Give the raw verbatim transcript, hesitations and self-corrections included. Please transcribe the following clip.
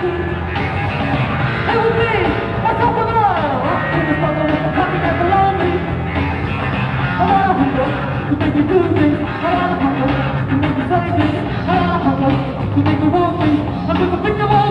It was me, myself and I. In the struggle with the copy that belonged me. A lot of hunger to make you do things. A lot of hunger to make you say things. A lot of hunger to make you want things. I'm just a victim of